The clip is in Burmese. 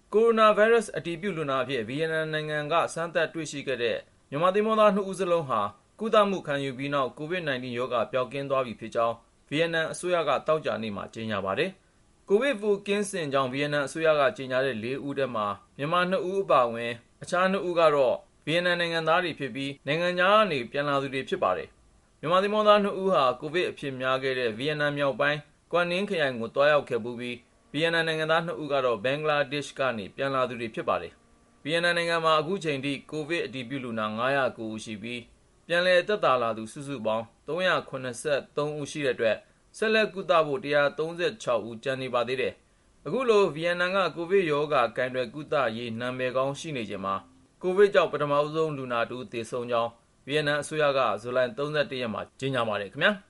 ကိုရိုနာဗိုင်းရပ်စ်အတည်ပြုလူနာအဖြစ် ဗီယက်နမ်နိုင်ငံကစမ်းသပ်တွေ့ရှိခဲ့တဲ့မြန်မာသင်္ဘောသား ဦးစလုံးဟာကုသမှုခံယူပြီးနောက် COVID-19 ရောဂါပျောက်ကင်းသွားပြီဖြစ်ကြောင်း ဗီယက်နမ်အစိုးရကသောကြာနေ့မှာကြေညာပါတယ်။ ကိုဗစ်ပိုးကင်းစင်ကြောင်း ဗီယက်နမ်အစိုးရကကြေညာတဲ့ ဦးထဲမှာ မြန်မာ ဦးအပါအဝင် အခြား ဦးကတော့ ဗီယက်နမ်နိုင်ငံသားတွေဖြစ်ပြီး နိုင်ငံခြားကနေပြန်လာသူတွေဖြစ်ပါတယ်။ မြန်မာသင်္ဘောသား ဦးဟာ ကိုဗစ်အဖြစ်များခဲ့တဲ့ ဗီယက်နမ်မြောက်ပိုင်း Quang Ninh ခရိုင်ကိုသွားရောက်ခဲ့ဖူးပြီး ဗီယက်နမ်နိုင်ငံသား ဦးကတော့ ဘင်္ဂလားဒေ့ရှ်ကနေပြန်လာသူတွေဖြစ်ပါတယ်။ ဗီယက်နမ်နိုင်ငံမှာ အခုချိန်ထိ ကိုဗစ်အတည်ပြုလူနာ ဦးရှိပြီး ပြန်လည်သက်သာလာသူ စုစုပေါင်း ဦးရှိတဲ့အတွက် ဆက်လက်ကုသဖို့ ဦးကျန်နေပါသေးတယ်။ အခုလို ဗီယက်နမ်က ကိုဗစ်ရောဂါကိုင်တွယ်ကုသရေး နာမည်ကောင်းရှိနေချိန်မှာ ကိုဗစ်ကြောင့် ပထမဆုံးလူနာတဦးသေဆုံးကြောင်း ဗီယက်နမ်အစိုးရက ဇူလိုင် ရက်မှာကြေညာပါတယ်ခင်ဗျာ။